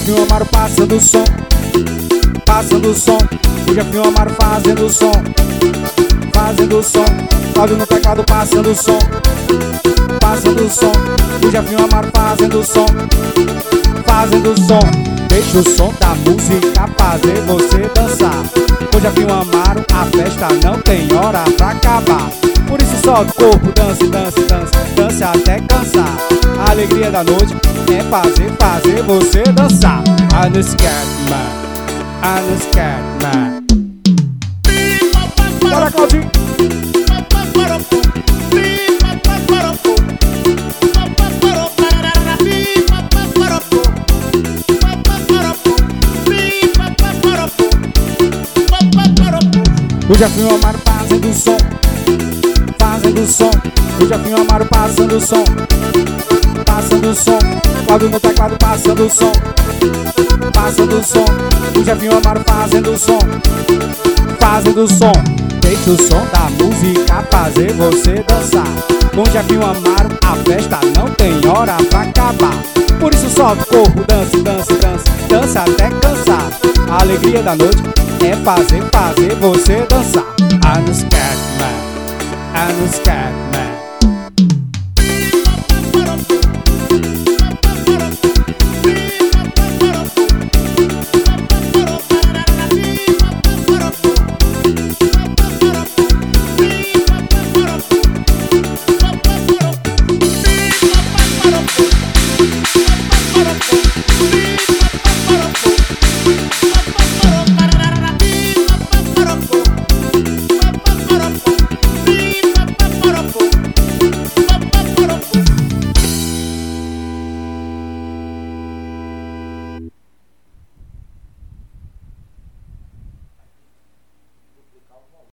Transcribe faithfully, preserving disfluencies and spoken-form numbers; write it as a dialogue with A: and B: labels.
A: Jefinho Amaro passando o som, passando o som. O Jefinho Amaro fazendo o som, fazendo o som. Cláudio no teclado passando o som, passando o som. O Jefinho Amaro fazendo o som, fazendo o som. Deixa o som da música fazer você dançar. Com o Jefinho Amaro a festa não tem hora pra acabar. Por isso solta o corpo, dance, dance, dance, dance até cansar. A alegria da noite é fazer, fazer você dançar. I'm a scared man, I'm a scared man. Bora, Claudinho! O Jefinho Amaro fazendo o som, fazendo o som. O Jefinho Amaro passando o som, passando o som. Cláudio no teclado passando o som, passando o som. O Jefinho Amaro fazendo o som, fazendo o som. Deixa o som da música fazer você dançar. Com o Jefinho Amaro a festa não tem hora pra acabar. Por isso solta o corpo, dance, dance, dance, dance até cansar. A alegria da noite é fazer, fazer você dançar. I'm a scared man, I'm a scared man.